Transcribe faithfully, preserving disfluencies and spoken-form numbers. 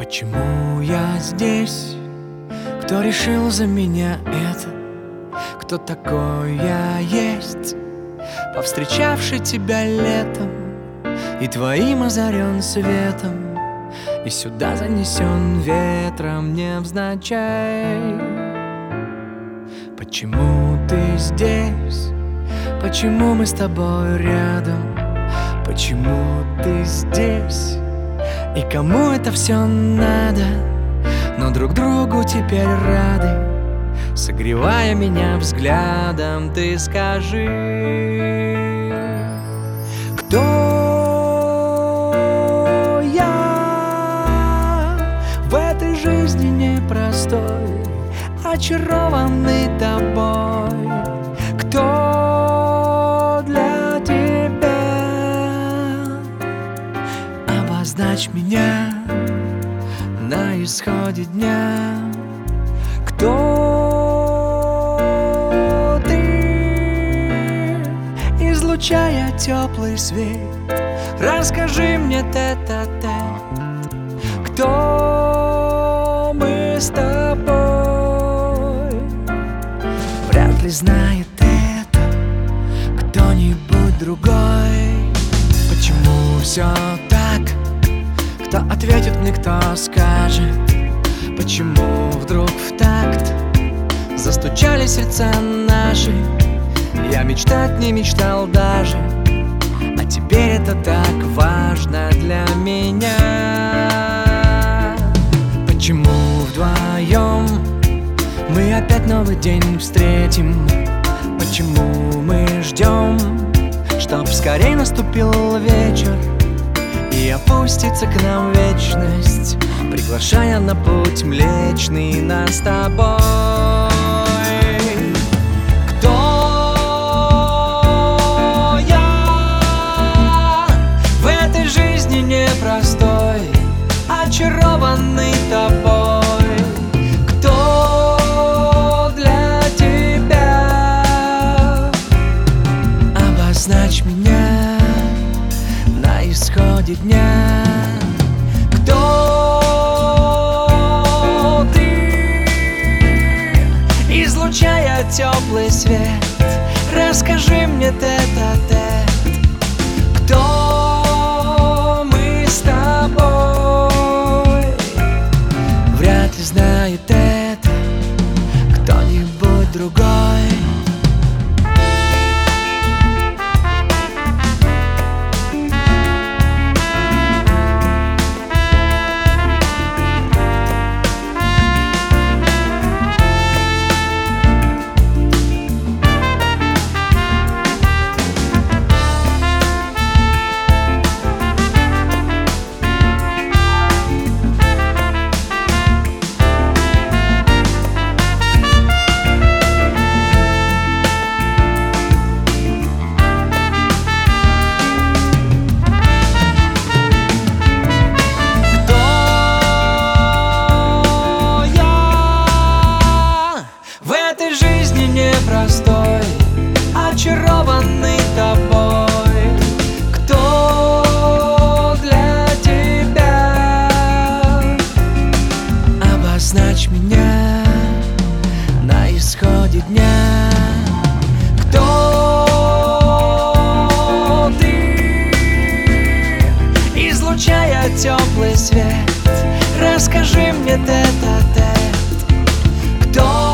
Почему я здесь? Кто решил за меня это? Кто такой я есть? Повстречавший тебя летом и твоим озарен светом, и сюда занесен ветром невзначай. Почему ты здесь? Почему мы с тобой рядом? Почему ты здесь? И кому это все надо? Но друг другу теперь рады, согревая меня взглядом. Ты скажи, кто я в этой жизни непростой, очарованный тобой? Кто для тебя? Обозначь меня на исходе дня. Кто ты, излучая теплый свет? Расскажи мне тет-а-тет, кто мы с тобой? Вряд ли знает это кто-нибудь другой. Почему все так? Кто ответит мне, кто скажет? Почему вдруг в такт застучали сердца наши? Я мечтать не мечтал даже, а теперь это так важно для меня. Почему вдвоем мы опять новый день встретим? Почему мы ждем, чтоб скорей наступил вечер и опустится к нам вечность, приглашая на путь млечный нас с тобой? Кто я в этой жизни непростой, очарованный тобой? Кто для тебя? Обозначь меня на исходе дня. Кто ты, излучая теплый свет? Расскажи мне тет-а-тет, кто мы с тобой? Вряд ли знает это кто-нибудь другой. Непростой, очарованный тобой. Кто для тебя? Обозначь меня на исходе дня. Кто ты, излучая теплый свет? Расскажи мне тет-а-тет, кто